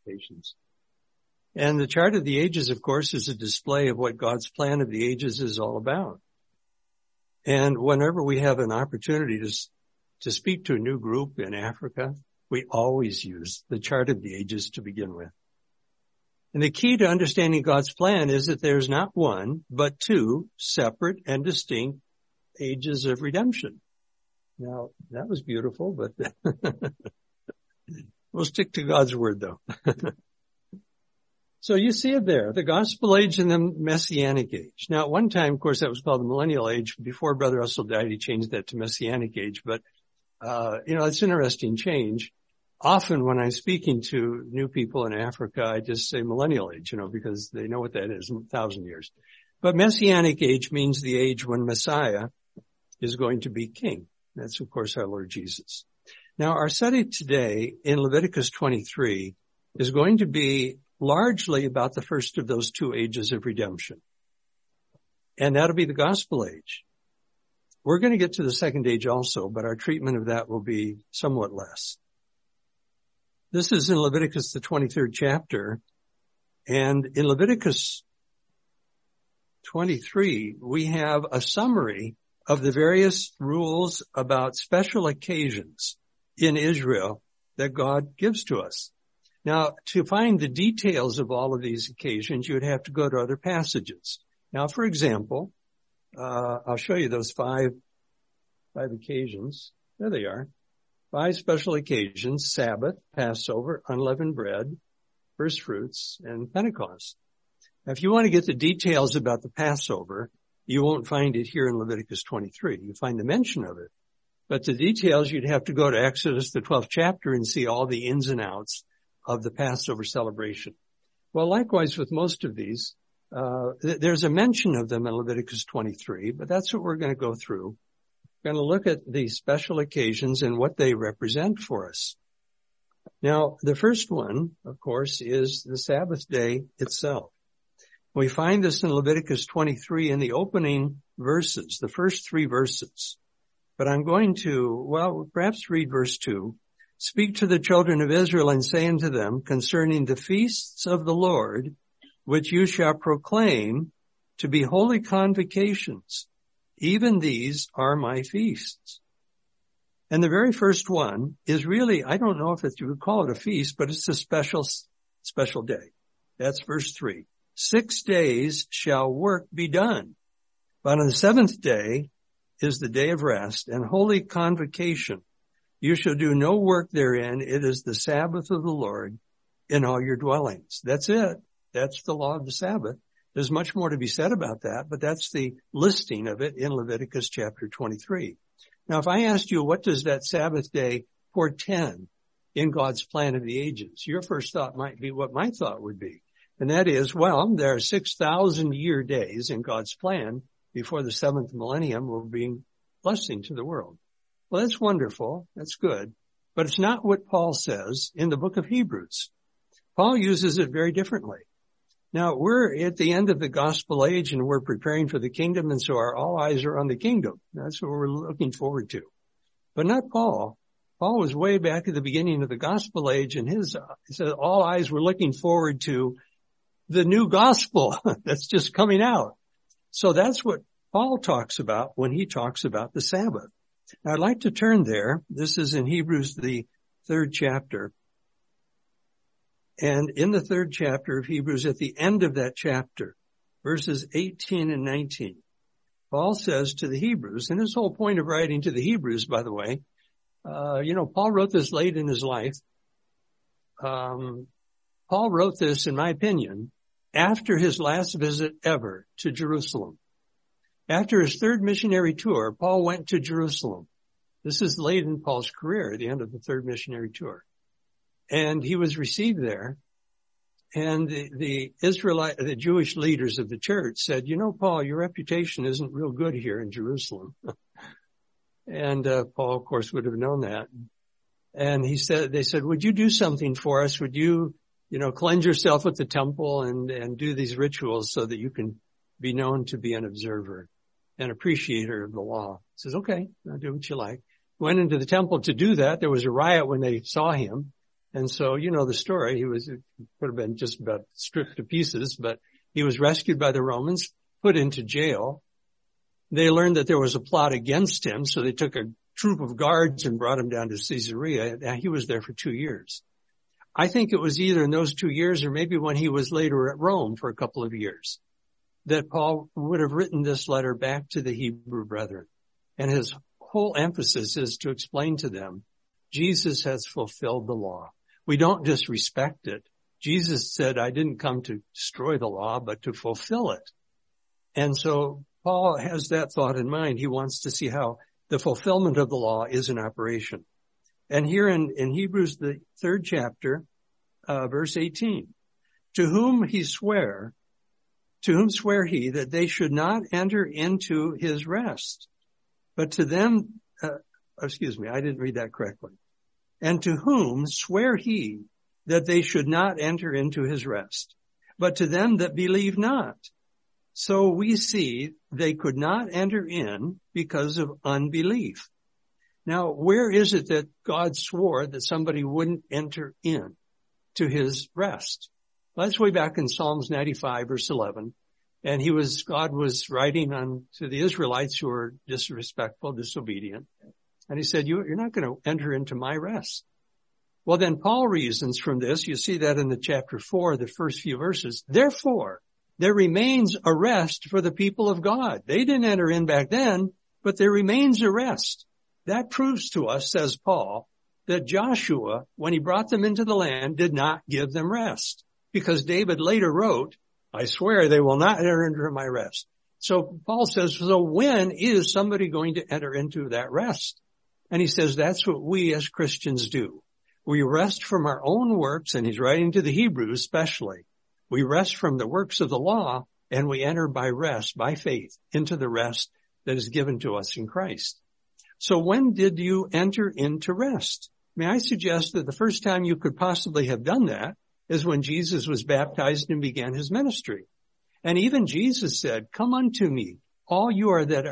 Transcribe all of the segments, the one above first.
Patience. And the chart of the ages, of course, is a display of what God's plan of the ages is all about. And whenever we have an opportunity to speak to a new group in Africa, we always use the chart of the ages to begin with. And the key to understanding God's plan is that there's not one, but two separate and distinct ages of redemption. Now, that was beautiful, but we'll stick to God's word, though. So you see it there, the gospel age and the messianic age. Now, at one time, of course, that was called the millennial age. Before Brother Russell died, he changed that to messianic age. But, it's an interesting change. Often when I'm speaking to new people in Africa, I just say millennial age, because they know what that is, 1,000 years. But messianic age means the age when Messiah is going to be king. That's, of course, our Lord Jesus. Now, our study today in Leviticus 23 is going to be largely about the first of those two ages of redemption. And that'll be the gospel age. We're going to get to the second age also, but our treatment of that will be somewhat less. This is in Leviticus, the 23rd chapter. And in Leviticus 23, we have a summary of the various rules about special occasions in Israel that God gives to us. Now, to find the details of all of these occasions, you would have to go to other passages. Now, for example, I'll show you those five occasions. There they are. 5 special occasions: Sabbath, Passover, unleavened bread, first fruits, and Pentecost. Now, if you want to get the details about the Passover, you won't find it here in Leviticus 23. You find the mention of it. But the details, you'd have to go to Exodus, the 12th chapter, and see all the ins and outs of the Passover celebration. Well, likewise with most of these, there's a mention of them in Leviticus 23, but that's what we're going to go through. We're going to look at the special occasions and what they represent for us. Now, the first one, of course, is the Sabbath day itself. We find this in Leviticus 23 in the opening verses, the first 3 verses. But I'm going to, perhaps read verse 2. Speak to the children of Israel and say unto them concerning the feasts of the Lord, which you shall proclaim to be holy convocations. Even these are my feasts. And the very first one is really, I don't know if you would call it a feast, but it's a special day. That's verse 3. 6 days shall work be done. But on the 7th day is the day of rest and holy convocation. You shall do no work therein. It is the Sabbath of the Lord in all your dwellings. That's it. That's the law of the Sabbath. There's much more to be said about that, but that's the listing of it in Leviticus chapter 23. Now, if I asked you, what does that Sabbath day portend in God's plan of the ages? Your first thought might be what my thought would be. And that is, there are 6,000 year days in God's plan before the 7th millennium will bring blessing to the world. Well, that's wonderful. That's good. But it's not what Paul says in the book of Hebrews. Paul uses it very differently. Now, we're at the end of the gospel age and we're preparing for the kingdom, and so all eyes are on the kingdom. That's what we're looking forward to. But not Paul. Paul was way back at the beginning of the gospel age, and he said all eyes were looking forward to the new gospel that's just coming out. So that's what Paul talks about when he talks about the Sabbath. Now, I'd like to turn there. This is in Hebrews, the 3rd chapter. And in the 3rd chapter of Hebrews, at the end of that chapter, verses 18 and 19, Paul says to the Hebrews, and his whole point of writing to the Hebrews, by the way, Paul wrote this late in his life. Paul wrote this, in my opinion, after his last visit ever to Jerusalem. After his 3rd missionary tour, Paul went to Jerusalem. This is late in Paul's career, at the end of the 3rd missionary tour. And he was received there. And the Jewish leaders of the church said, Paul, your reputation isn't real good here in Jerusalem. And Paul, of course, would have known that. And they said, would you do something for us? Would you, cleanse yourself at the temple and do these rituals so that you can be known to be an observer, an appreciator of the law? He says, okay, I'll do what you like. Went into the temple to do that. There was a riot when they saw him. And so, you know the story. It could have been just about stripped to pieces, but he was rescued by the Romans, put into jail. They learned that there was a plot against him, so they took a troop of guards and brought him down to Caesarea. And he was there for 2 years. I think it was either in those 2 years or maybe when he was later at Rome for a couple of years that Paul would have written this letter back to the Hebrew brethren. And his whole emphasis is to explain to them, Jesus has fulfilled the law. We don't just respect it. Jesus said, I didn't come to destroy the law, but to fulfill it. And so Paul has that thought in mind. He wants to see how the fulfillment of the law is in operation. And here in Hebrews, the 3rd chapter, verse 18, to whom swear he that they should not enter into his rest, but to them, I didn't read that correctly. And to whom swear he that they should not enter into his rest, but to them that believe not. So we see they could not enter in because of unbelief. Now, where is it that God swore that somebody wouldn't enter in to his rest? Well, that's way back in Psalms 95, verse 11. And God was writing to the Israelites who were disrespectful, disobedient. And he said, you're not going to enter into my rest. Well, then Paul reasons from this. You see that in the chapter 4, the first few verses. Therefore, there remains a rest for the people of God. They didn't enter in back then, but there remains a rest. That proves to us, says Paul, that Joshua, when he brought them into the land, did not give them rest. Because David later wrote, I swear they will not enter into my rest. So Paul says, so when is somebody going to enter into that rest? And he says that's what we as Christians do. We rest from our own works, and he's writing to the Hebrews especially. We rest from the works of the law, and we enter by rest, by faith, into the rest that is given to us in Christ. So when did you enter into rest? May I suggest that the first time you could possibly have done that is when Jesus was baptized and began his ministry. And even Jesus said, come unto me, all you are that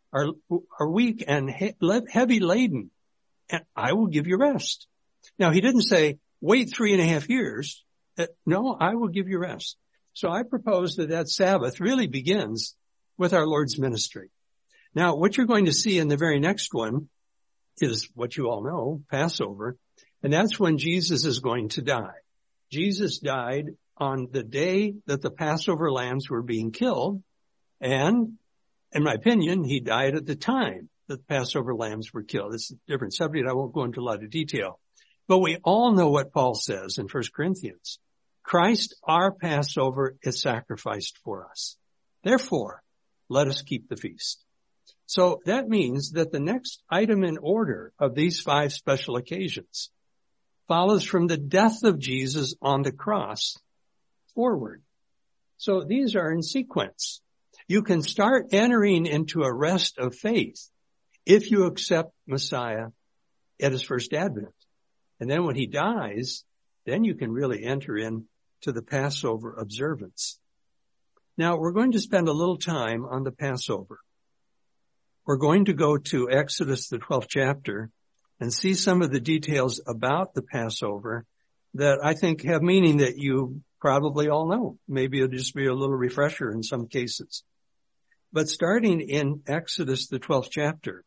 are weak and heavy laden, and I will give you rest. Now, he didn't say, wait 3.5 years. No, I will give you rest. So I propose that Sabbath really begins with our Lord's ministry. Now, what you're going to see in the very next one is what you all know, Passover, and that's when Jesus is going to die. Jesus died on the day that the Passover lambs were being killed, and in my opinion, he died at the time that the Passover lambs were killed. This is a different subject. I won't go into a lot of detail. But we all know what Paul says in 1 Corinthians. Christ, our Passover, is sacrificed for us. Therefore, let us keep the feast. So that means that the next item in order of these 5 special occasions follows from the death of Jesus on the cross forward. So these are in sequence. You can start entering into a rest of faith if you accept Messiah at his first advent. And then when he dies, then you can really enter into the Passover observance. Now, we're going to spend a little time on the Passover. We're going to go to Exodus, the 12th chapter, and see some of the details about the Passover that I think have meaning that you probably all know. Maybe it'll just be a little refresher in some cases. But starting in Exodus, the 12th chapter,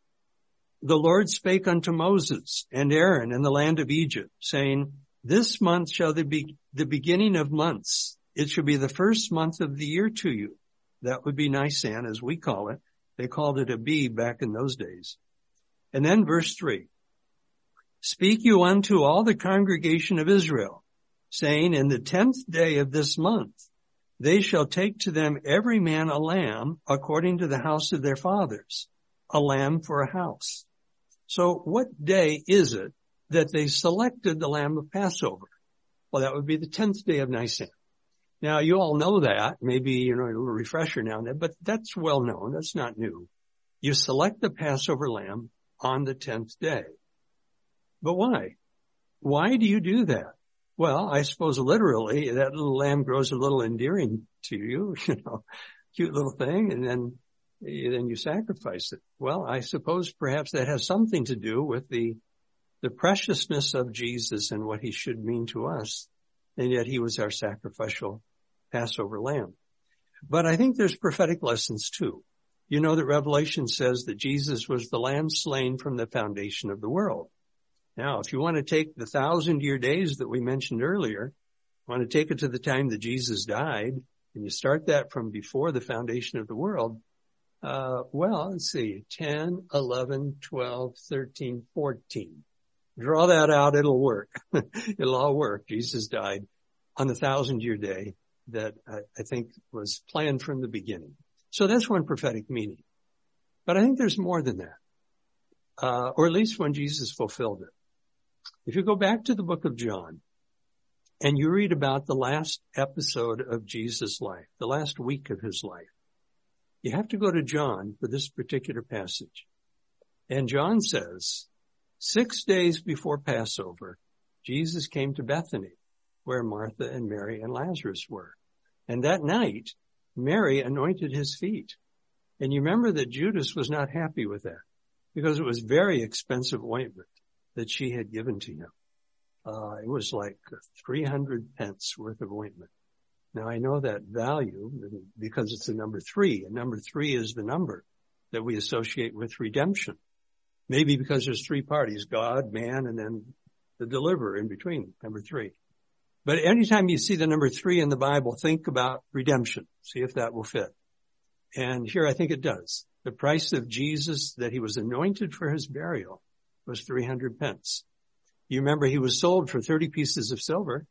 the Lord spake unto Moses and Aaron in the land of Egypt, saying, this month shall be the beginning of months. It shall be the first month of the year to you. That would be Nisan, as we call it. They called it Abib back in those days. And then verse 3, speak you unto all the congregation of Israel, saying, in the 10th day of this month, they shall take to them every man a lamb according to the house of their fathers, a lamb for a house. So what day is it that they selected the lamb of Passover? Well, that would be the 10th day of Nisan. Now, you all know that. Maybe, a little refresher now and then, but that's well known. That's not new. You select the Passover lamb on the 10th day. But why? Why do you do that? Well, I suppose literally that little lamb grows a little endearing to you, cute little thing, and then you sacrifice it. Well, I suppose perhaps that has something to do with the the preciousness of Jesus and what he should mean to us, and yet he was our sacrificial Passover lamb. But I think there's prophetic lessons too. You know that Revelation says that Jesus was the lamb slain from the foundation of the world. Now, if you want to take the 1,000-year days that we mentioned earlier, want to take it to the time that Jesus died, and you start that from before the foundation of the world, let's see, 10, 11, 12, 13, 14. Draw that out, it'll work. It'll all work. Jesus died on the 1,000-year day that I think was planned from the beginning. So that's one prophetic meaning. But I think there's more than that, or at least when Jesus fulfilled it. If you go back to the book of John and you read about the last episode of Jesus' life, the last week of his life, you have to go to John for this particular passage. And John says, 6 days before Passover, Jesus came to Bethany, where Martha and Mary and Lazarus were. And that night, Mary anointed his feet. And you remember that Judas was not happy with that because it was very expensive ointment that she had given to him. It was like 300 pence worth of ointment. Now I know that value because it's the number 3, and number 3 is the number that we associate with redemption. Maybe because there's 3 parties, God, man, and then the deliverer in between, number 3. But anytime you see the number 3 in the Bible, think about redemption. See if that will fit. And here I think it does. The price of Jesus that he was anointed for his burial was 300 pence. You remember he was sold for 30 pieces of silver.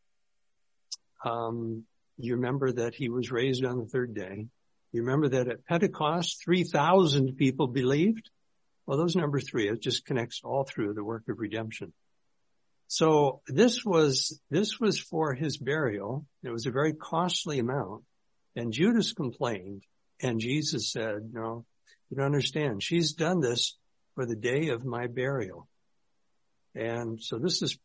You remember that he was raised on the 3rd day. You remember that at Pentecost, 3,000 people believed. Well, those number 3, it just connects all through the work of redemption. So this was for his burial. It was a very costly amount. And Judas complained. And Jesus said, no, you don't understand. She's done this for the day of my burial. And so this is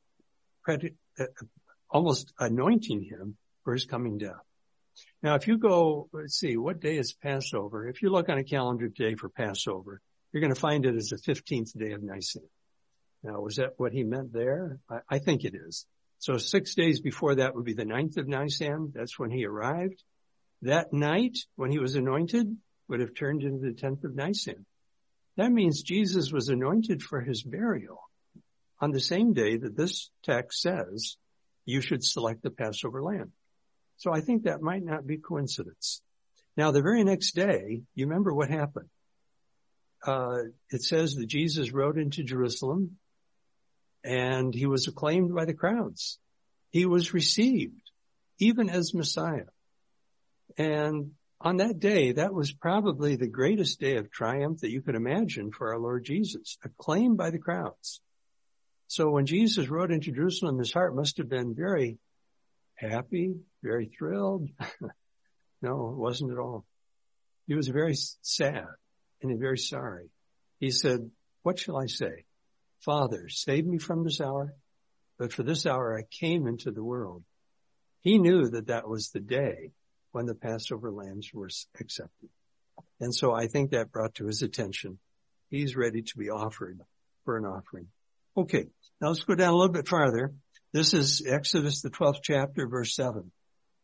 almost anointing him for his coming death. Now, if you go, let's see, what day is Passover? If you look on a calendar today for Passover, you're going to find it as the 15th day of Nisan. Now, was that what he meant there? I think it is. So 6 days before that would be the 9th of Nisan. That's when he arrived. That night, when he was anointed, would have turned into the 10th of Nisan. That means Jesus was anointed for his burial on the same day that this text says you should select the Passover lamb. So I think that might not be coincidence. Now, the very next day, you remember what happened. It says that Jesus rode into Jerusalem and he was acclaimed by the crowds. He was received even as Messiah. And on that day, that was probably the greatest day of triumph that you could imagine for our Lord Jesus, acclaimed by the crowds. So when Jesus rode into Jerusalem, his heart must have been very happy, very thrilled. No, it wasn't at all. He was very sad and very sorry. He said, what shall I say? Father, save me from this hour. But for this hour I came into the world. He knew that that was the day when the Passover lambs were accepted. And so I think that brought to his attention, he's ready to be offered for an offering. Okay, now let's go down a little bit farther. This is Exodus, the 12th chapter, verse 7.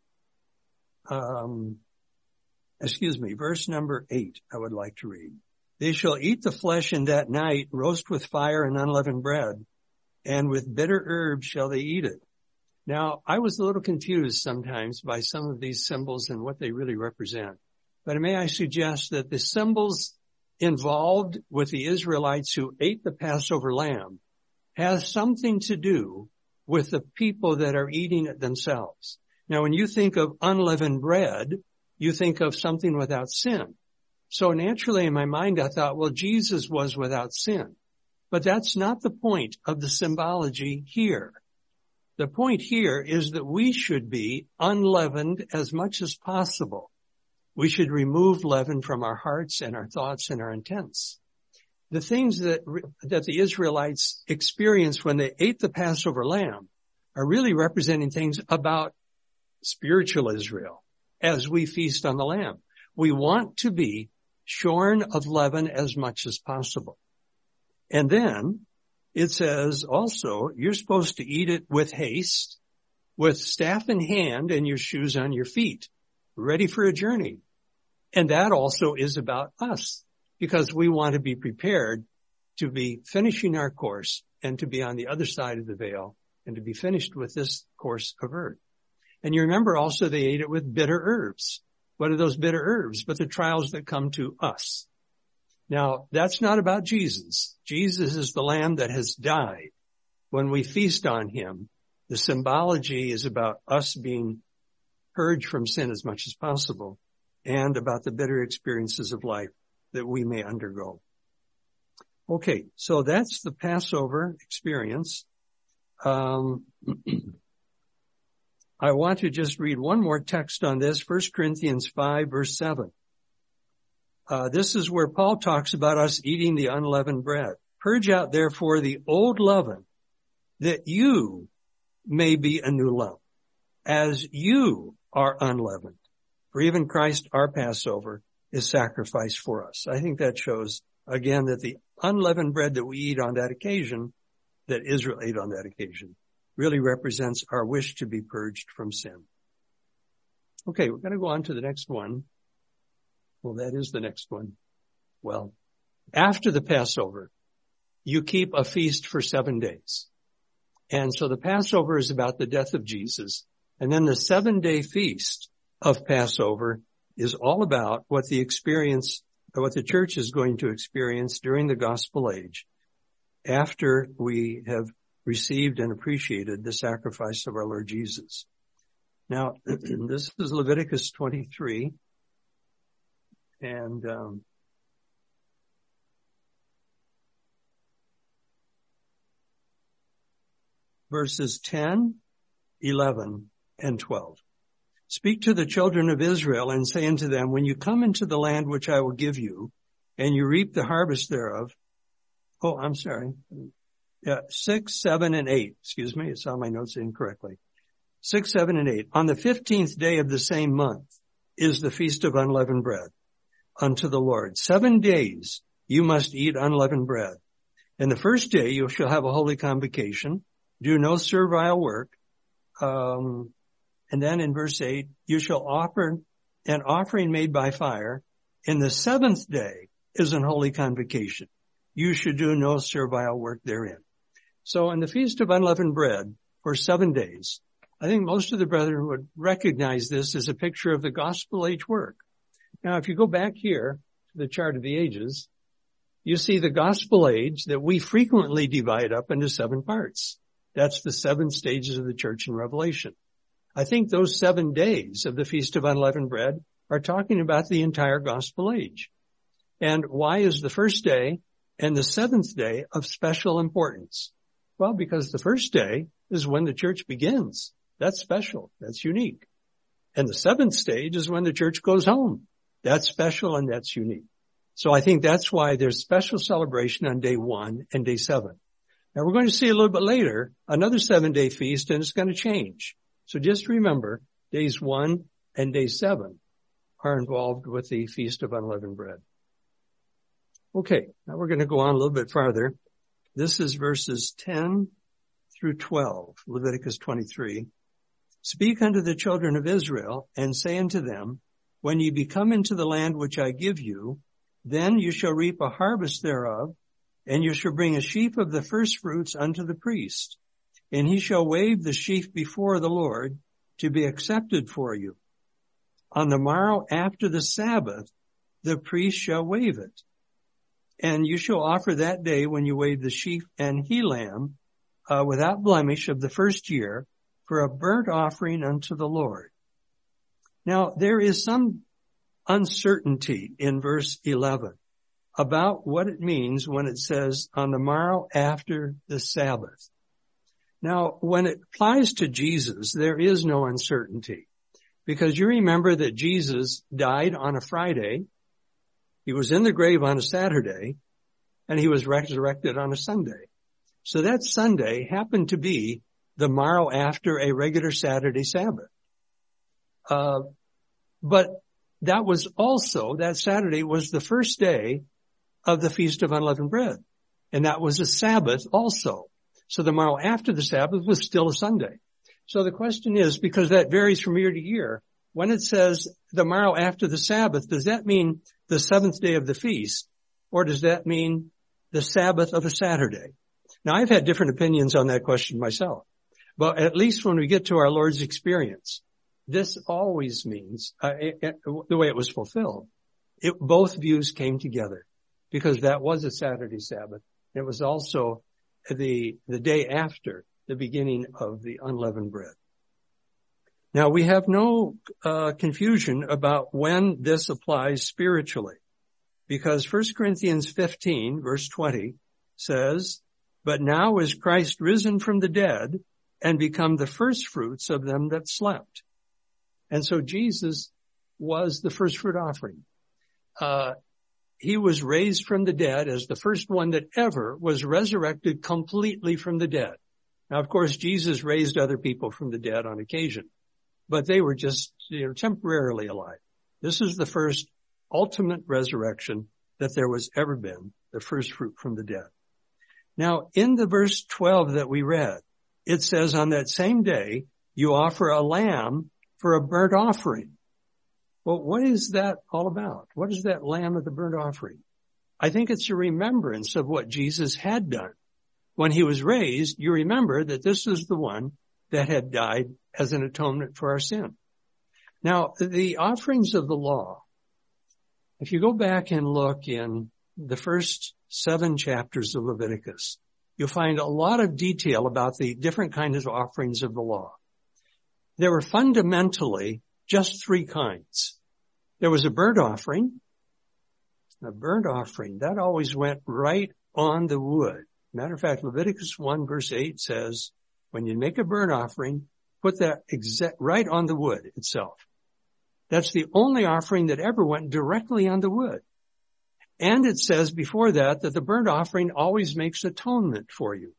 Verse number 8, I would like to read. They shall eat the flesh in that night, roast with fire and unleavened bread, and with bitter herbs shall they eat it. Now, I was a little confused sometimes by some of these symbols and what they really represent. But may I suggest that the symbols involved with the Israelites who ate the Passover lamb has something to do with the people that are eating it themselves. Now, when you think of unleavened bread, you think of something without sin. So naturally in my mind, I thought, well, Jesus was without sin. But that's not the point of the symbology here. The point here is that we should be unleavened as much as possible. We should remove leaven from our hearts and our thoughts and our intents. The things that the Israelites experienced when they ate the Passover lamb are really representing things about spiritual Israel as we feast on the lamb. We want to be shorn of leaven as much as possible. And then it says also you're supposed to eat it with haste, with staff in hand and your shoes on your feet, ready for a journey. And that also is about us, because we want to be prepared to be finishing our course and to be on the other side of the veil and to be finished with this course of earth. And you remember also they ate it with bitter herbs. What are those bitter herbs? But the trials that come to us. Now, that's not about Jesus. Jesus is the Lamb that has died. When we feast on him, the symbology is about us being purged from sin as much as possible and about the bitter experiences of life that we may undergo. Okay, so that's the Passover experience. I want to just read one more text on this, 1 Corinthians 5, verse 7. This is where Paul talks about us eating the unleavened bread. Purge out, therefore, the old leaven, that you may be a new lump, as you are unleavened. For even Christ, our Passover, is sacrificed for us. I think that shows, again, that the unleavened bread that we eat on that occasion, that Israel ate on that occasion, really represents our wish to be purged from sin. Okay, we're going to go on to the next one. Well, that is the next one. Well, after the Passover, you keep a feast for 7 days. And so the Passover is about the death of Jesus. And then the 7-day feast of Passover is all about what the church is going to experience during the gospel age after we have received and appreciated the sacrifice of our Lord Jesus. Now, this is Leviticus 23. And verses 10, 11, and 12. Speak to the children of Israel and say unto them, when you come into the land which I will give you, and you reap the harvest thereof. 6, 7, and 8. Excuse me, it's on my notes incorrectly. 6, 7, and 8. On the 15th day of the same month is the feast of unleavened bread unto the Lord. 7 days you must eat unleavened bread. And the first day you shall have a holy convocation. Do no servile work. And then in verse 8, you shall offer an offering made by fire. In the 7th day is an holy convocation. You should do no servile work therein. So in the Feast of Unleavened Bread for 7 days, I think most of the brethren would recognize this as a picture of the gospel age work. Now, if you go back here to the chart of the ages, you see the gospel age that we frequently divide up into 7 parts. That's the 7 stages of the church in Revelation. I think those 7 days of the Feast of Unleavened Bread are talking about the entire gospel age. And why is the first day and the 7th day of special importance? Well, because the first day is when the church begins. That's special. That's unique. And the 7th stage is when the church goes home. That's special and that's unique. So I think that's why there's special celebration on day 1 and day 7. Now we're going to see a little bit later another 7-day feast, and it's going to change. So just remember, days 1 and day 7 are involved with the Feast of Unleavened Bread. Okay, now we're going to go on a little bit farther. This is verses 10 through 12, Leviticus 23. Speak unto the children of Israel and say unto them, when ye be come into the land which I give you, then you shall reap a harvest thereof, and you shall bring a sheaf of the first fruits unto the priest, and he shall wave the sheaf before the Lord to be accepted for you. On the morrow after the Sabbath, the priest shall wave it. And you shall offer that day when you wave the sheaf an he-lamb without blemish of the first year for a burnt offering unto the Lord. Now, there is some uncertainty in verse 11 about what it means when it says on the morrow after the Sabbath. Now, when it applies to Jesus, there is no uncertainty, because you remember that Jesus died on a Friday, he was in the grave on a Saturday, and he was resurrected on a Sunday. So that Sunday happened to be the morrow after a regular Saturday Sabbath. But that was also, that Saturday was the first day of the Feast of Unleavened Bread. And that was a Sabbath also. So the morrow after the Sabbath was still a Sunday. So the question is, because that varies from year to year, when it says the morrow after the Sabbath, does that mean the seventh day of the feast? Or does that mean the Sabbath of a Saturday? Now, I've had different opinions on that question myself. But at least when we get to our Lord's experience, this always means, the way it was fulfilled, both views came together because that was a Saturday Sabbath. It was also the day after the beginning of the unleavened bread. Now, we have no confusion about when this applies spiritually, because 1 Corinthians 15, verse 20, says, "But now is Christ risen from the dead and become the firstfruits of them that slept." And so Jesus was the firstfruit offering. He was raised from the dead as the first one that ever was resurrected completely from the dead. Now, of course, Jesus raised other people from the dead on occasion, but they were just, temporarily alive. This is the first ultimate resurrection that there was ever been, the first fruit from the dead. Now, in the verse 12 that we read, it says, "On that same day, you offer a lamb for a burnt offering." Well, what is that all about? What is that lamb of the burnt offering? I think it's a remembrance of what Jesus had done. When he was raised, you remember that this is the one that had died as an atonement for our sin. Now, the offerings of the law, if you go back and look in the first 7 chapters of Leviticus, you'll find a lot of detail about the different kinds of offerings of the law. There were fundamentally just 3 kinds. There was a burnt offering. A burnt offering, that always went right on the wood. Matter of fact, Leviticus 1 verse 8 says, when you make a burnt offering, put that right on the wood itself. That's the only offering that ever went directly on the wood. And it says before that the burnt offering always makes atonement for you.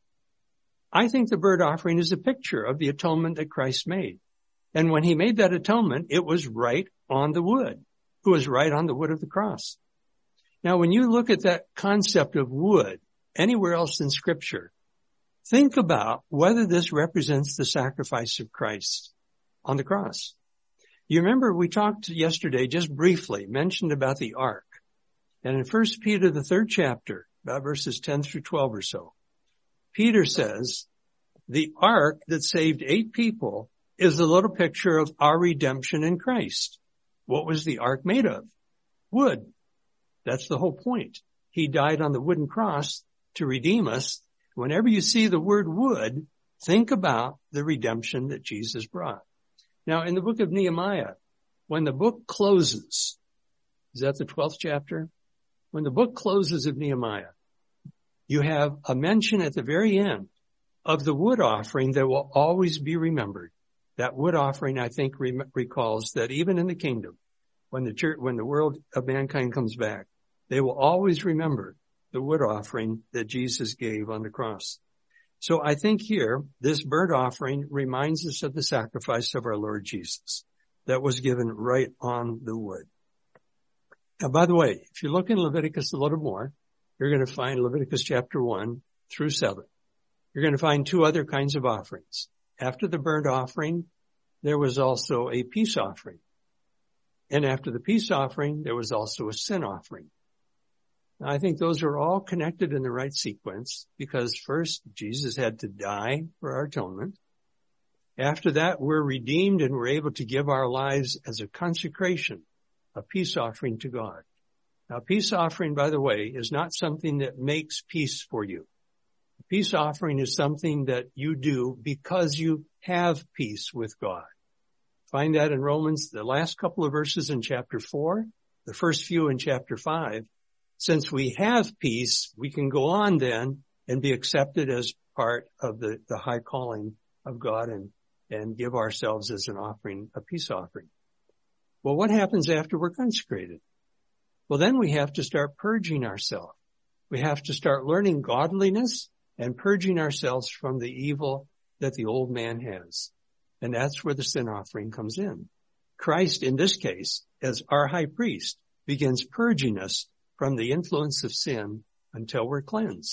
I think the burnt offering is a picture of the atonement that Christ made. And when he made that atonement, it was right on the wood. It was right on the wood of the cross. Now, when you look at that concept of wood anywhere else in Scripture, think about whether this represents the sacrifice of Christ on the cross. You remember we talked yesterday, just briefly, mentioned about the ark. And in 1 Peter, the 3rd chapter, about verses 10 through 12 or so, Peter says, the ark that saved 8 people is a little picture of our redemption in Christ. What was the ark made of? Wood. That's the whole point. He died on the wooden cross to redeem us. Whenever you see the word wood, think about the redemption that Jesus brought. Now, in the book of Nehemiah, when the book closes, is that the 12th chapter? When the book closes of Nehemiah, you have a mention at the very end of the wood offering that will always be remembered. That wood offering, I think, recalls that even in the kingdom, when the world of mankind comes back, they will always remember the wood offering that Jesus gave on the cross. So I think here, this burnt offering reminds us of the sacrifice of our Lord Jesus that was given right on the wood. Now, by the way, if you look in Leviticus a little more, you're going to find Leviticus chapter 1 through 7. You're going to find 2 other kinds of offerings. After the burnt offering, there was also a peace offering. And after the peace offering, there was also a sin offering. Now, I think those are all connected in the right sequence because first, Jesus had to die for our atonement. After that, we're redeemed and we're able to give our lives as a consecration, a peace offering to God. Now, peace offering, by the way, is not something that makes peace for you. A peace offering is something that you do because you have peace with God. Find that in Romans, the last couple of verses in chapter 4, the first few in chapter 5. Since we have peace, we can go on then and be accepted as part of the high calling of God and give ourselves as an offering, a peace offering. Well, what happens after we're consecrated? Well, then we have to start purging ourselves. We have to start learning godliness and purging ourselves from the evil that the old man has. And that's where the sin offering comes in. Christ, in this case, as our high priest, begins purging us from the influence of sin until we're cleansed.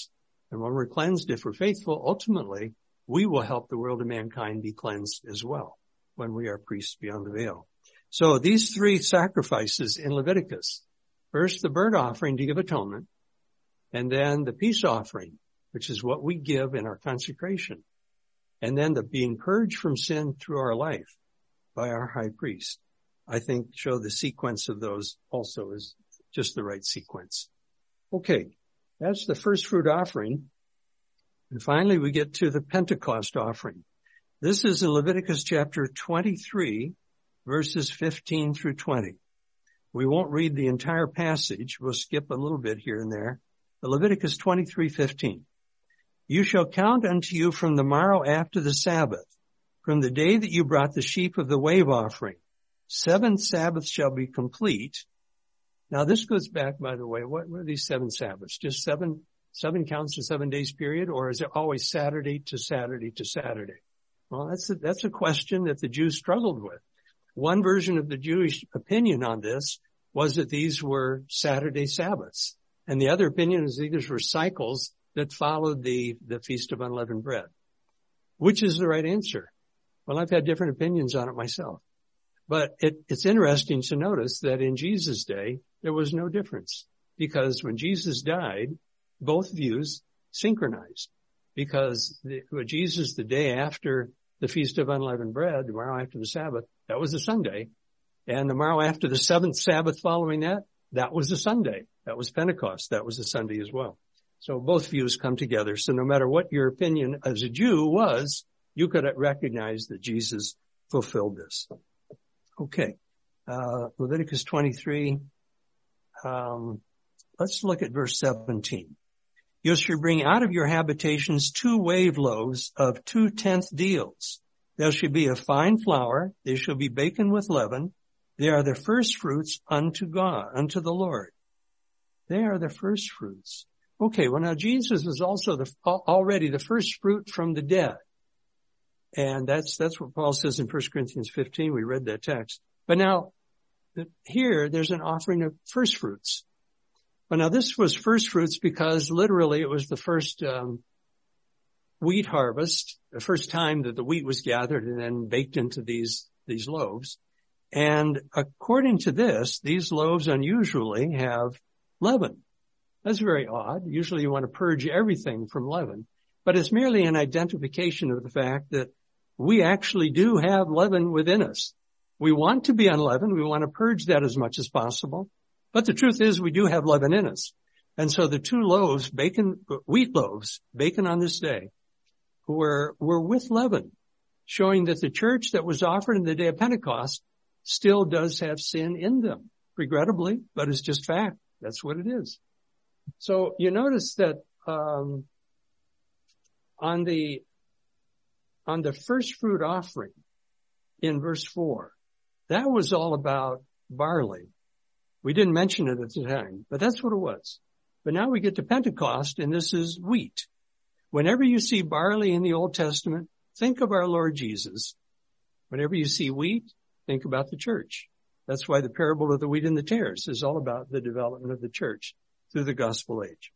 And when we're cleansed, if we're faithful, ultimately, we will help the world of mankind be cleansed as well when we are priests beyond the veil. So these three sacrifices in Leviticus, first the burnt offering to give atonement, and then the peace offering, which is what we give in our consecration, and then the being purged from sin through our life by our high priest, I think show the sequence of those also is just the right sequence. Okay, that's the first fruit offering. And finally, we get to the Pentecost offering. This is in Leviticus chapter 23, verses 15 through 20. We won't read the entire passage. We'll skip a little bit here and there. But Leviticus 23:15. You shall count unto you from the morrow after the Sabbath, from the day that you brought the sheaf of the wave offering. 7 Sabbaths shall be complete. Now this goes back, by the way, what were these 7 Sabbaths? Just seven counts to 7 days period, or is it always Saturday to Saturday to Saturday? Well, that's a question that the Jews struggled with. One version of the Jewish opinion on this was that these were Saturday Sabbaths. And the other opinion is these were cycles that followed the Feast of Unleavened Bread. Which is the right answer? Well, I've had different opinions on it myself. But it's interesting to notice that in Jesus' day, there was no difference. Because when Jesus died, both views synchronized. Because Jesus, the day after the Feast of Unleavened Bread, the morrow after the Sabbath, that was a Sunday. And the morrow after the 7th Sabbath following that was a Sunday. That was Pentecost. That was a Sunday as well. So both views come together. So no matter what your opinion as a Jew was, you could recognize that Jesus fulfilled this. Okay. Leviticus 23. Let's look at verse 17. You shall bring out of your habitations 2 wave loaves of 2/10 deals. They shall be of fine flour. They shall be baken with leaven. They are the first fruits unto God, unto the Lord. They are the first fruits. Okay, well now Jesus was also already the first fruit from the dead. And that's what Paul says in 1 Corinthians 15. We read that text. But now, here, there's an offering of first fruits. But now this was first fruits because literally it was the first wheat harvest, the first time that the wheat was gathered and then baked into these loaves. And according to this, these loaves unusually have leaven. That's very odd. Usually you want to purge everything from leaven. But it's merely an identification of the fact that we actually do have leaven within us. We want to be unleavened. We want to purge that as much as possible. But the truth is we do have leaven in us. And so the 2 loaves, wheat loaves, baken on this day, were with leaven, showing that the church that was offered in the day of Pentecost still does have sin in them. Regrettably, but it's just fact. That's what it is. So you notice that on the first fruit offering in verse 4, that was all about barley. We didn't mention it at the time, but that's what it was. But now we get to Pentecost, and this is wheat. Whenever you see barley in the Old Testament, think of our Lord Jesus. Whenever you see wheat, think about the church. That's why the parable of the wheat and the tares is all about the development of the church through the gospel age.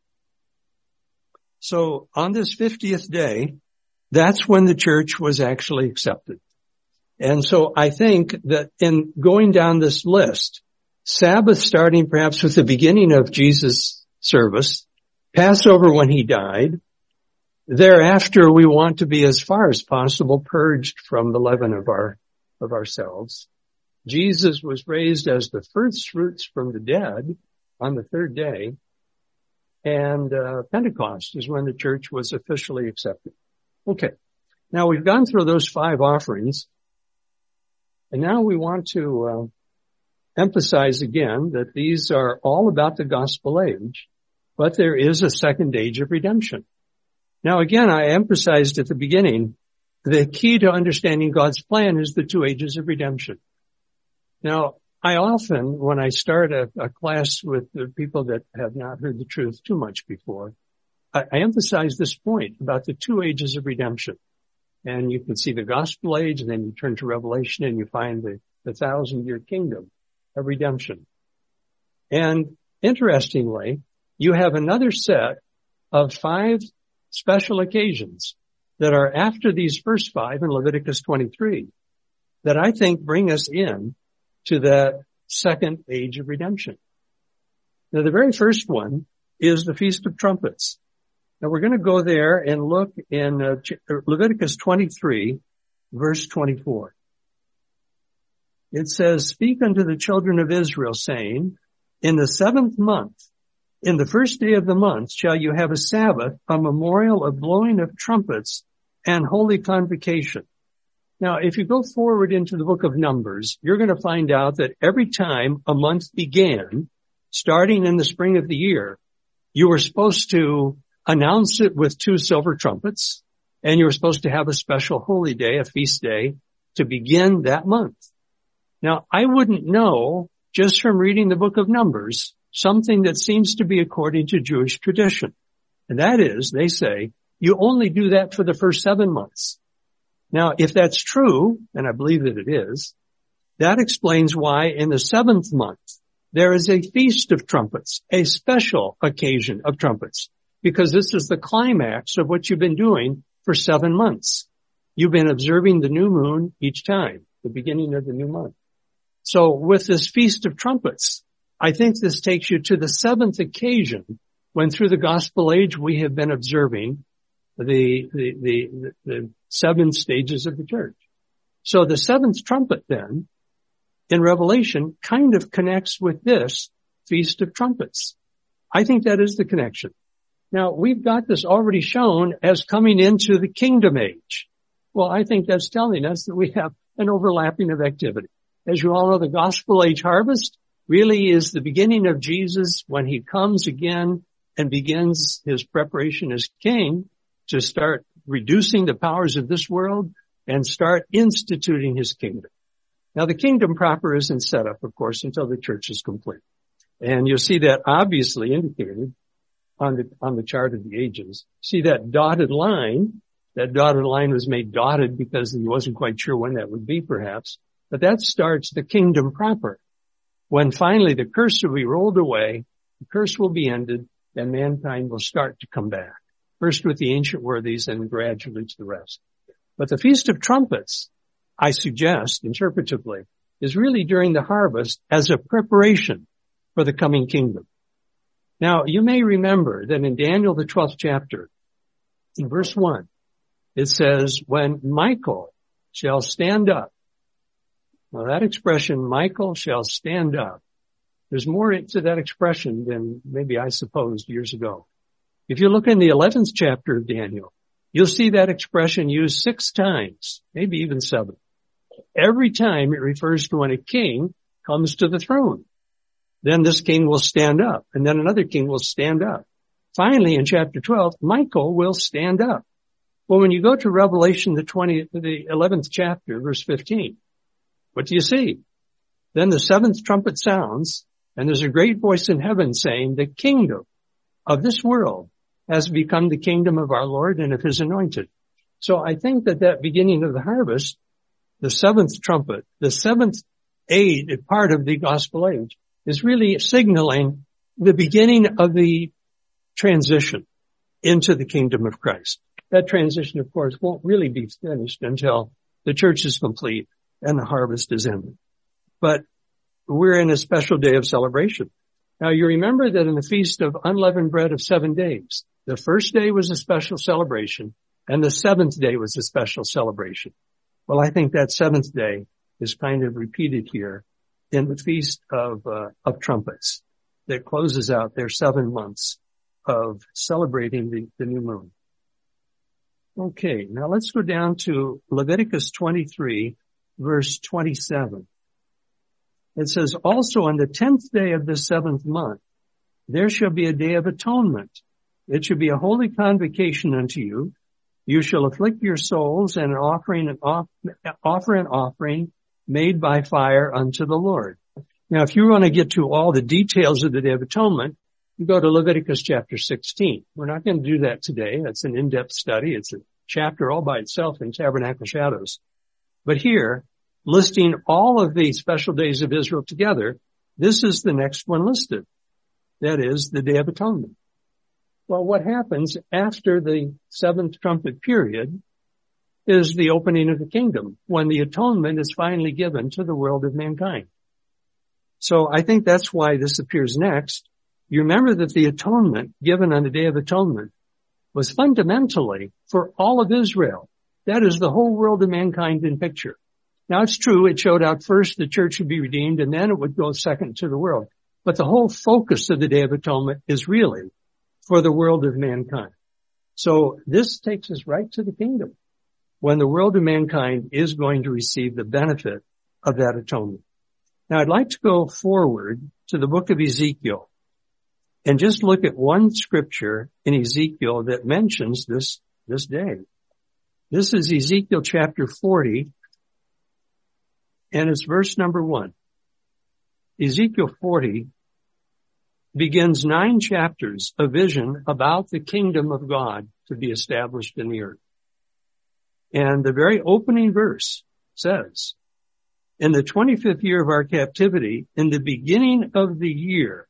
So on this 50th day, that's when the church was actually accepted. And so I think that in going down this list, Sabbath starting perhaps with the beginning of Jesus' service, Passover when he died, thereafter we want to be as far as possible purged from the leaven of ourselves. Jesus was raised as the first fruits from the dead on the 3rd day, and Pentecost is when the church was officially accepted. Okay, now we've gone through those 5 offerings, and now we want to emphasize again that these are all about the gospel age, but there is a second age of redemption. Now again, I emphasized at the beginning, the key to understanding God's plan is the 2 ages of redemption. Now, I often, when I start a class with the people that have not heard the truth too much before, I emphasize this point about the 2 ages of redemption. And you can see the gospel age, and then you turn to Revelation and you find the 1,000-year kingdom of redemption. And interestingly, you have another set of 5 special occasions that are after these first 5 in Leviticus 23 that I think bring us in to that second age of redemption. Now, the very first one is the Feast of Trumpets. Now, we're going to go there and look in Leviticus 23, verse 24. It says, "Speak unto the children of Israel, saying, in the 7th month, in the first day of the month, shall you have a Sabbath, a memorial of blowing of trumpets and holy convocation." Now, if you go forward into the book of Numbers, you're going to find out that every time a month began, starting in the spring of the year, you were supposed to announce it with 2 silver trumpets, and you were supposed to have a special holy day, a feast day, to begin that month. Now, I wouldn't know, just from reading the book of Numbers, something that seems to be according to Jewish tradition. And that is, they say, you only do that for the first 7 months. Now, if that's true, and I believe that it is, that explains why in the 7th month, there is a feast of trumpets, a special occasion of trumpets, because this is the climax of what you've been doing for 7 months. You've been observing the new moon each time, the beginning of the new month. So with this Feast of Trumpets, I think this takes you to the 7th occasion when through the gospel age we have been observing the 7 stages of the church. So the 7th trumpet then in Revelation kind of connects with this Feast of Trumpets. I think that is the connection. Now, we've got this already shown as coming into the kingdom age. Well, I think that's telling us that we have an overlapping of activity. As you all know, the gospel age harvest really is the beginning of Jesus when he comes again and begins his preparation as king to start reducing the powers of this world and start instituting his kingdom. Now, the kingdom proper isn't set up, of course, until the church is complete. And you'll see that obviously indicated on the chart of the ages. See that dotted line? That dotted line was made dotted because he wasn't quite sure when that would be, perhaps. But that starts the kingdom proper. When finally the curse will be rolled away, the curse will be ended, and mankind will start to come back. First with the ancient worthies and gradually to the rest. But the Feast of Trumpets, I suggest, interpretively, is really during the harvest as a preparation for the coming kingdom. Now, you may remember that in Daniel, the 12th chapter, in verse 1, it says, when Michael shall stand up. Now, that expression, Michael shall stand up, there's more to that expression than maybe I supposed years ago. If you look in the 11th chapter of Daniel, you'll see that expression used 6 times, maybe even 7. Every time it refers to when a king comes to the throne. Then this king will stand up, and then another king will stand up. Finally, in chapter 12, Michael will stand up. Well, when you go to Revelation, the 11th chapter, verse 15, what do you see? Then the 7th trumpet sounds, and there's a great voice in heaven saying, the kingdom of this world has become the kingdom of our Lord and of his anointed. So I think that beginning of the harvest, the 7th trumpet, the 7th part of the gospel age, is really signaling the beginning of the transition into the kingdom of Christ. That transition, of course, won't really be finished until the church is complete and the harvest is ended. But we're in a special day of celebration. Now, you remember that in the Feast of Unleavened Bread of 7 days, the first day was a special celebration, and the 7th day was a special celebration. Well, I think that 7th day is kind of repeated here in the Feast of Trumpets that closes out their 7 months of celebrating the new moon. Okay, now let's go down to Leviticus 23, verse 27. It says, also on the 10th day of the 7th month, there shall be a day of atonement. It shall be a holy convocation unto you. You shall afflict your souls and offer an offering made by fire unto the Lord. Now, if you want to get to all the details of the Day of Atonement, you go to Leviticus chapter 16. We're not going to do that today. That's an in-depth study. It's a chapter all by itself in Tabernacle Shadows. But here, listing all of the special days of Israel together, this is the next one listed. That is the Day of Atonement. Well, what happens after the seventh trumpet period is the opening of the kingdom, when the atonement is finally given to the world of mankind. So I think that's why this appears next. You remember that the atonement given on the Day of Atonement was fundamentally for all of Israel. That is the whole world of mankind in picture. Now it's true, it showed out first the church would be redeemed and then it would go second to the world. But the whole focus of the Day of Atonement is really for the world of mankind. So this takes us right to the kingdom, when the world of mankind is going to receive the benefit of that atonement. Now I'd like to go forward to the book of Ezekiel and just look at one scripture in Ezekiel that mentions this day. This is Ezekiel chapter 40, and it's verse number 1. Ezekiel 40 begins 9 chapters of vision about the kingdom of God to be established in the earth. And the very opening verse says, in the 25th year of our captivity, in the beginning of the year.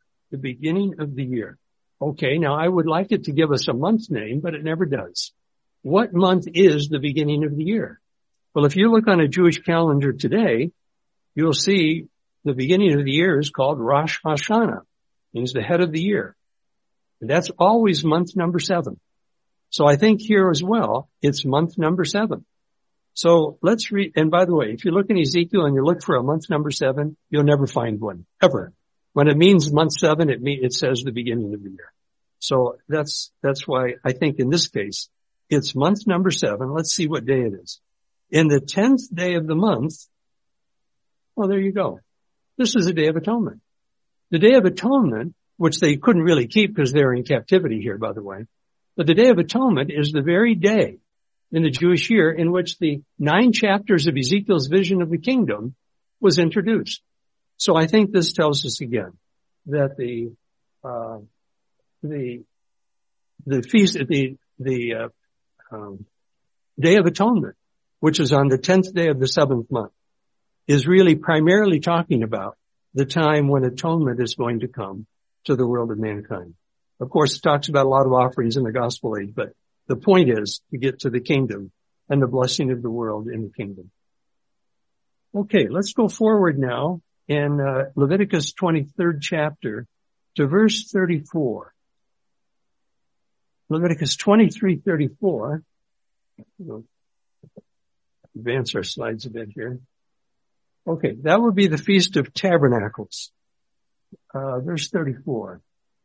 Okay, now I would like it to give us a month name, but it never does. What month is the beginning of the year? Well, if you look on a Jewish calendar today, you'll see the beginning of the year is called Rosh Hashanah, means the head of the year. And that's always month number 7. So I think here as well, it's month number 7. So let's read, and by the way, if you look in Ezekiel and you look for a month number 7, you'll never find one, ever. When it means month 7, it says the beginning of the year. So that's why I think in this case, it's month number 7. Let's see what day it is. In the 10th day of the month, well, there you go. This is a Day of Atonement. The Day of Atonement, which they couldn't really keep because they're in captivity here, by the way. But the Day of Atonement is the very day in the Jewish year in which the 9 chapters of Ezekiel's vision of the kingdom was introduced. So I think this tells us again that the Day of Atonement, which is on the 10th day of the 7th month, is really primarily talking about the time when atonement is going to come to the world of mankind. Of course, it talks about a lot of offerings in the gospel age, but the point is to get to the kingdom and the blessing of the world in the kingdom. Okay, let's go forward now in Leviticus 23rd chapter to verse 34. Leviticus 23:34. We'll advance our slides a bit here. Okay, that would be the Feast of Tabernacles. Verse 34.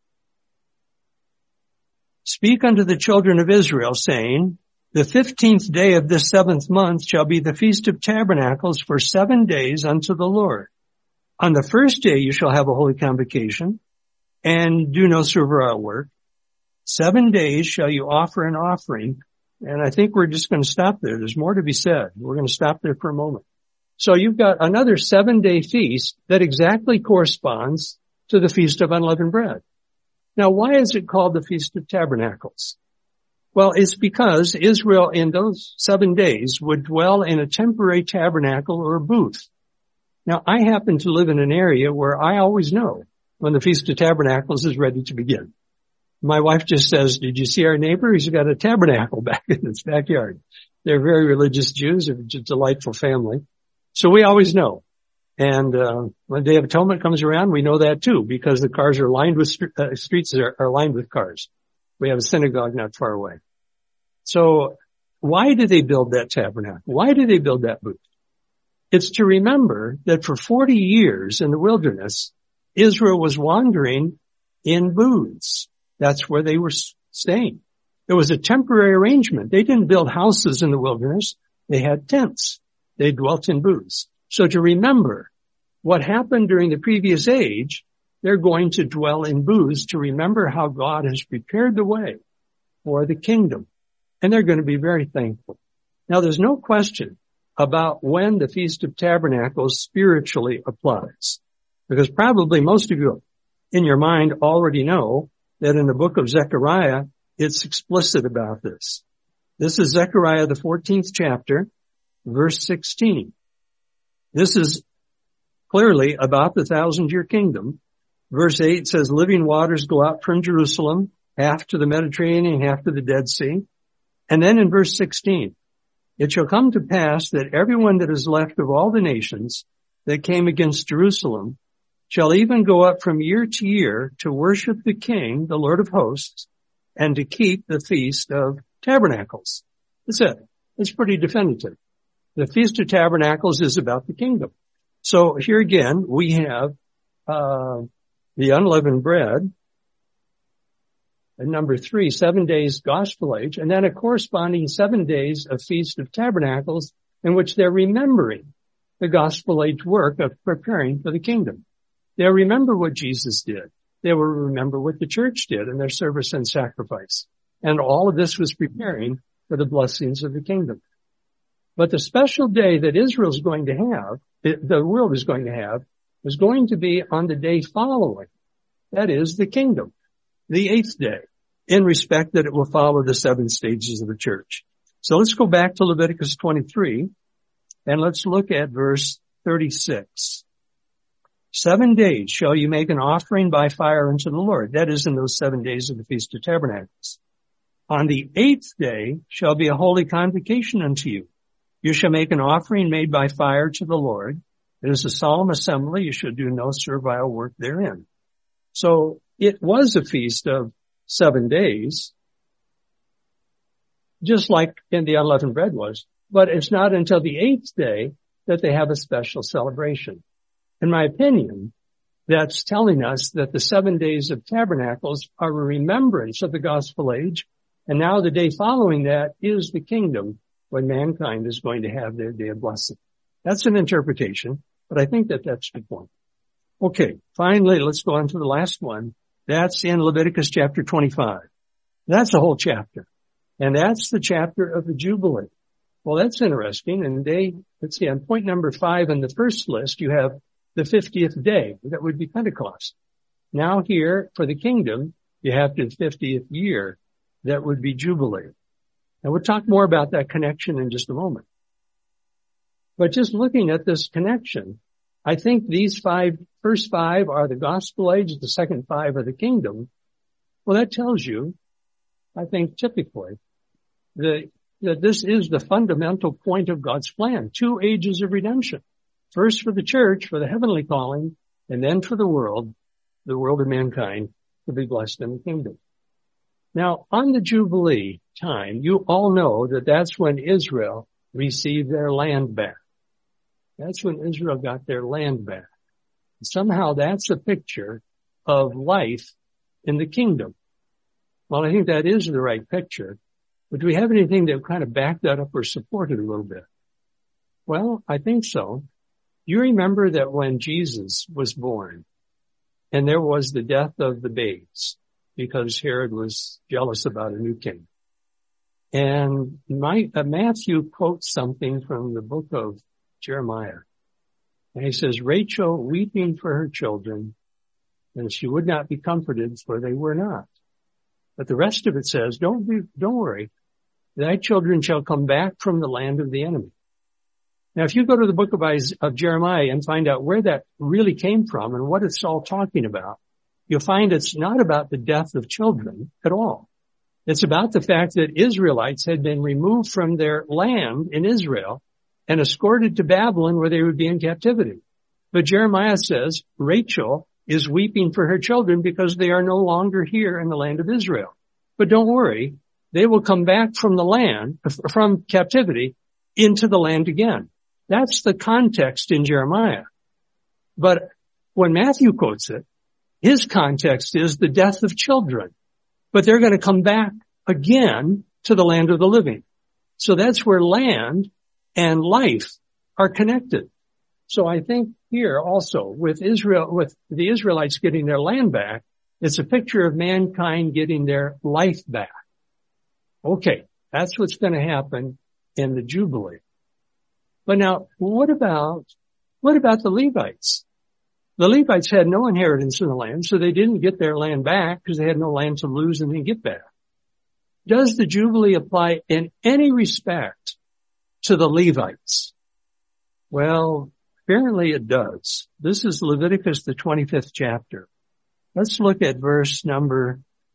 Speak unto the children of Israel, saying, the 15th day of this 7th month shall be the Feast of Tabernacles for 7 days unto the Lord. On the first day you shall have a holy convocation, and do no servile work. 7 days shall you offer an offering. And I think we're just going to stop there. There's more to be said. We're going to stop there for a moment. So you've got another 7-day feast that exactly corresponds to the Feast of Unleavened Bread. Now, why is it called the Feast of Tabernacles? Well, it's because Israel in those 7 days would dwell in a temporary tabernacle or a booth. Now, I happen to live in an area where I always know when the Feast of Tabernacles is ready to begin. My wife just says, did you see our neighbor? He's got a tabernacle back in his backyard. They're very religious Jews. They're just a delightful family. So we always know. And when Day of Atonement comes around, we know that too, because the cars are lined with, streets are lined with cars. We have a synagogue not far away. So why did they build that tabernacle? Why did they build that booth? It's to remember that for 40 years in the wilderness, Israel was wandering in booths. That's where they were staying. It was a temporary arrangement. They didn't build houses in the wilderness. They had tents. They dwelt in booths. So to remember what happened during the previous age, they're going to dwell in booths to remember how God has prepared the way for the kingdom. And they're going to be very thankful. Now, there's no question about when the Feast of Tabernacles spiritually applies, because probably most of you in your mind already know that in the book of Zechariah, it's explicit about this. This is Zechariah, the 14th chapter, verse 16. This is clearly about the 1,000-year kingdom. Verse 8 says, living waters go out from Jerusalem half to the Mediterranean, half to the Dead Sea. And then in verse 16, it shall come to pass that everyone that is left of all the nations that came against Jerusalem shall even go up from year to year to worship the King, the Lord of hosts, and to keep the Feast of Tabernacles. That's it. It's pretty definitive. The Feast of Tabernacles is about the kingdom. So here again, we have the unleavened bread. And number 3, 7 days gospel age, and then a corresponding 7 days of Feast of Tabernacles in which they're remembering the gospel age work of preparing for the kingdom. They'll remember what Jesus did. They will remember what the church did in their service and sacrifice. And all of this was preparing for the blessings of the kingdom. But the special day that Israel's going to have, the world is going to have, is going to be on the day following. That is the kingdom. The 8th day, in respect that it will follow the 7 stages of the church. So let's go back to Leviticus 23, and let's look at verse 36. 7 days shall you make an offering by fire unto the Lord. That is in those 7 days of the Feast of Tabernacles. On the 8th day shall be a holy convocation unto you. You shall make an offering made by fire to the Lord. It is a solemn assembly. You shall do no servile work therein. So it was a feast of 7 days, just like in the unleavened bread was, but it's not until the 8th day that they have a special celebration. In my opinion, that's telling us that the 7 days of tabernacles are a remembrance of the gospel age, and now the day following that is the kingdom when mankind is going to have their day of blessing. That's an interpretation, but I think that that's the point. Okay, finally, let's go on to the last one. That's in Leviticus chapter 25. That's a whole chapter. And that's the chapter of the Jubilee. Well, that's interesting. And let's see, on point number 5 in the first list, you have the 50th day. That would be Pentecost. Now here, for the kingdom, you have the 50th year. That would be Jubilee. And we'll talk more about that connection in just a moment. But just looking at this connection, I think these first 5 are the gospel age, the second 5 are the kingdom. Well, that tells you, I think typically, that this is the fundamental point of God's plan. 2 ages of redemption. First for the church, for the heavenly calling, and then for the world of mankind, to be blessed in the kingdom. Now, on the Jubilee time, you all know that that's when Israel received their land back. That's when Israel got their land back. Somehow that's a picture of life in the kingdom. Well, I think that is the right picture. But do we have anything that kind of back that up or support it a little bit? Well, I think so. You remember that when Jesus was born and there was the death of the babes because Herod was jealous about a new king. And Matthew quotes something from the book of Jeremiah. And he says, Rachel weeping for her children, and she would not be comforted, for they were not. But the rest of it says, don't worry, thy children shall come back from the land of the enemy. Now, if you go to the book of Jeremiah and find out where that really came from and what it's all talking about, you'll find it's not about the death of children at all. It's about the fact that Israelites had been removed from their land in Israel and escorted to Babylon where they would be in captivity. But Jeremiah says Rachel is weeping for her children because they are no longer here in the land of Israel. But don't worry, they will come back from the land, from captivity, into the land again. That's the context in Jeremiah. But when Matthew quotes it, his context is the death of children. But they're going to come back again to the land of the living. So that's where land and life are connected. So I think here also with Israel, with the Israelites getting their land back, it's a picture of mankind getting their life back. Okay, that's what's going to happen in the Jubilee. But now, what about the Levites? The Levites had no inheritance in the land, so they didn't get their land back because they had no land to lose and then get back. Does the Jubilee apply in any respect to the Levites? Well, apparently it does. This is Leviticus, the 25th chapter. Let's look at verse number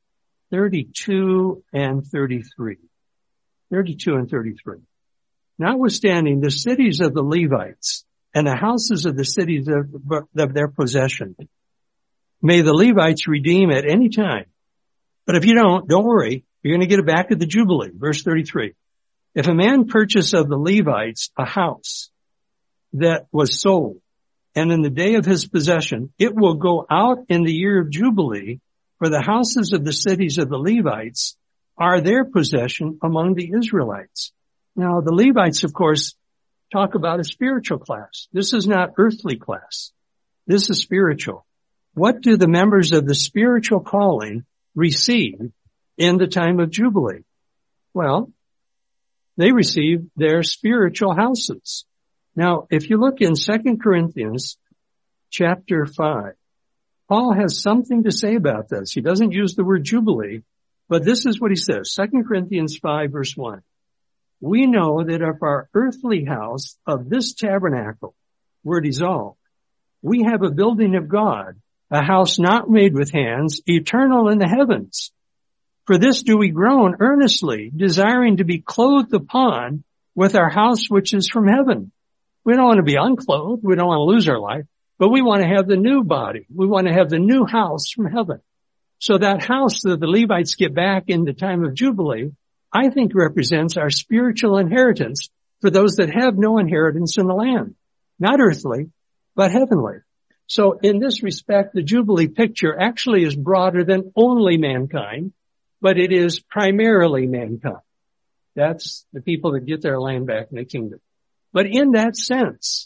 32 and 33. 32 and 33. Notwithstanding the cities of the Levites and the houses of the cities of their possession, may the Levites redeem at any time. But if you don't worry, you're going to get it back at the Jubilee. Verse 33. If a man purchase of the Levites a house that was sold, and in the day of his possession, it will go out in the year of Jubilee, for the houses of the cities of the Levites are their possession among the Israelites. Now, the Levites, of course, talk about a spiritual class. This is not earthly class. This is spiritual. What do the members of the spiritual calling receive in the time of Jubilee? Well, they receive their spiritual houses. Now, if you look in 2 Corinthians chapter 5, Paul has something to say about this. He doesn't use the word Jubilee, but this is what he says. 2 Corinthians 5 verse 1. We know that if our earthly house of this tabernacle were dissolved, we have a building of God, a house not made with hands, eternal in the heavens. For this do we groan earnestly, desiring to be clothed upon with our house which is from heaven. We don't want to be unclothed. We don't want to lose our life, but we want to have the new body. We want to have the new house from heaven. So that house that the Levites get back in the time of Jubilee, I think represents our spiritual inheritance for those that have no inheritance in the land. Not earthly, but heavenly. So in this respect, the Jubilee picture actually is broader than only mankind, but it is primarily mankind. That's the people that get their land back in the kingdom. But in that sense,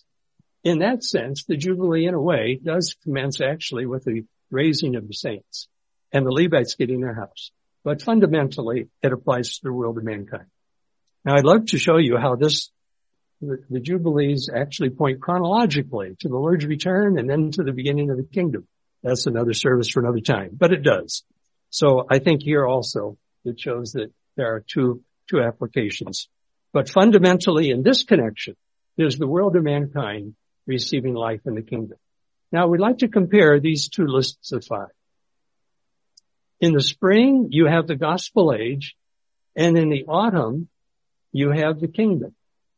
the Jubilee in a way does commence actually with the raising of the saints and the Levites getting their house. But fundamentally, it applies to the world of mankind. Now, I'd love to show you how the Jubilees actually point chronologically to the Lord's return and then to the beginning of the kingdom. That's another service for another time, but it does. So I think here also it shows that there are two applications. But fundamentally in this connection, there's the world of mankind receiving life in the kingdom. Now we'd like to compare these two lists of 5. In the spring, you have the gospel age, and in the autumn, you have the kingdom.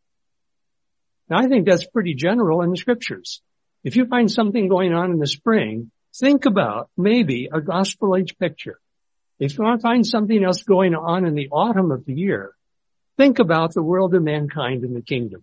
Now, I think that's pretty general in the scriptures. If you find something going on in the spring, think about maybe a gospel age picture. If you want to find something else going on in the autumn of the year, think about the world of mankind in the kingdom.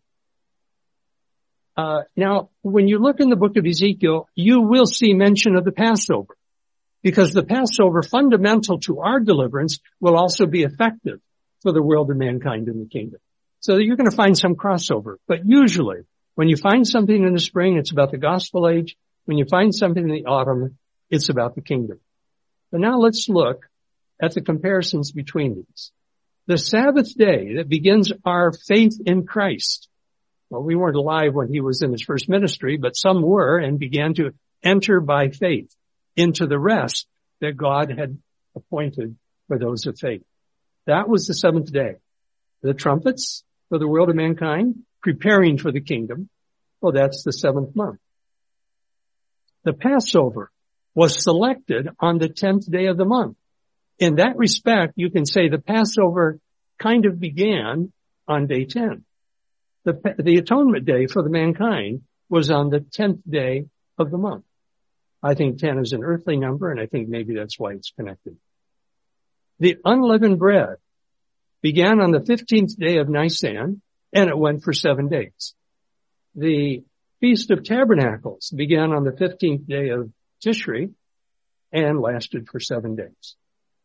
Now, when you look in the book of Ezekiel, you will see mention of the Passover, because the Passover, fundamental to our deliverance, will also be effective for the world of mankind in the kingdom. So you're going to find some crossover. But usually, when you find something in the spring, it's about the gospel age. When you find something in the autumn, it's about the kingdom. But now let's look at the comparisons between these. The Sabbath day that begins our faith in Christ. Well, we weren't alive when he was in his first ministry, but some were and began to enter by faith into the rest that God had appointed for those of faith. That was the 7th day. The trumpets for the world of mankind, preparing for the kingdom. Well, that's the 7th month. The Passover was selected on the 10th day of the month. In that respect, you can say the Passover kind of began on day 10. The atonement day for the mankind was on the 10th day of the month. I think 10 is an earthly number, and I think maybe that's why it's connected. The unleavened bread began on the 15th day of Nisan, and it went for 7 days. The Feast of Tabernacles began on the 15th day of Tishri and lasted for 7 days.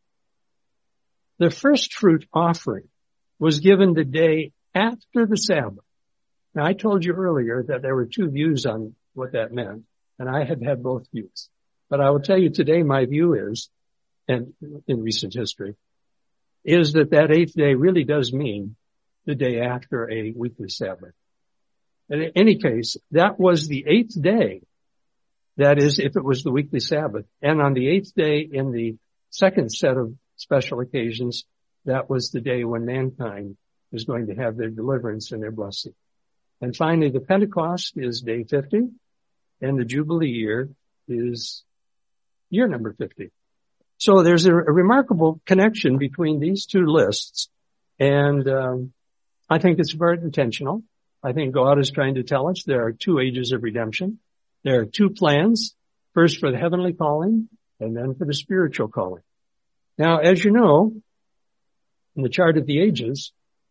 The first fruit offering was given the day after the Sabbath. Now, I told you earlier that there were 2 views on what that meant, and I have had both views. But I will tell you today my view is, and in recent history, is that 8th day really does mean the day after a weekly Sabbath. In any case, that was the 8th day. That is, if it was the weekly Sabbath. And on the 8th day in the second set of special occasions, that was the day when mankind was going to have their deliverance and their blessing. And finally, the Pentecost is day 50, and the Jubilee year is year number 50. So there's a remarkable connection between these two lists. And I think it's very intentional. I think God is trying to tell us there are two ages of redemption. There are two plans, first for the heavenly calling and then for the spiritual calling. Now, as you know, in the chart of the ages,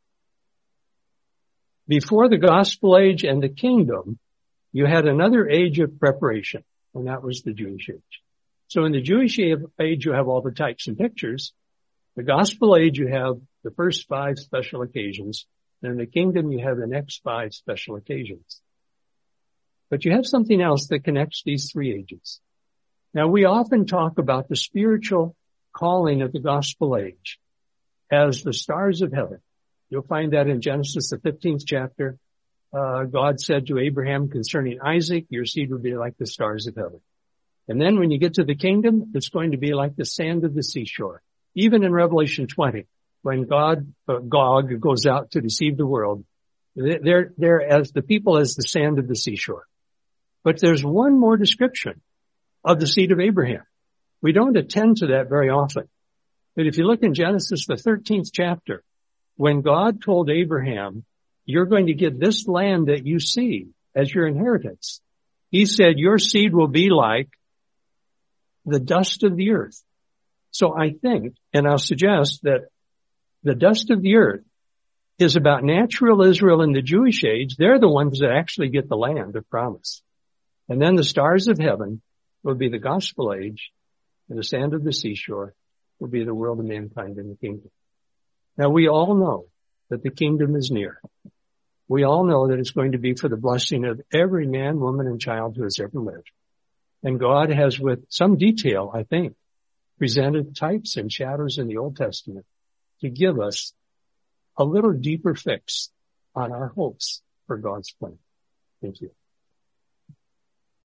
before the gospel age and the kingdom, you had another age of preparation, and that was the Jewish age. So in the Jewish age, you have all the types and pictures. The gospel age, you have the first 5 special occasions. And in the kingdom, you have the next 5 special occasions. But you have something else that connects these 3 ages. Now, we often talk about the spiritual calling of the gospel age as the stars of heaven. You'll find that in Genesis, the 15th chapter. God said to Abraham concerning Isaac, your seed will be like the stars of heaven. And then when you get to the kingdom, it's going to be like the sand of the seashore. Even in Revelation 20, when Gog goes out to deceive the world, they're as the people as the sand of the seashore. But there's one more description of the seed of Abraham. We don't attend to that very often. But if you look in Genesis, the 13th chapter, when God told Abraham, you're going to get this land that you see as your inheritance, he said, your seed will be like the dust of the earth. So I think, and I'll suggest that the dust of the earth is about natural Israel in the Jewish age. They're the ones that actually get the land of promise. And then the stars of heaven will be the gospel age, and the sand of the seashore will be the world of mankind in the kingdom. Now, we all know that the kingdom is near. We all know that it's going to be for the blessing of every man, woman, and child who has ever lived. And God has, with some detail, I think, presented types and shadows in the Old Testament to give us a little deeper fix on our hopes for God's plan. Thank you.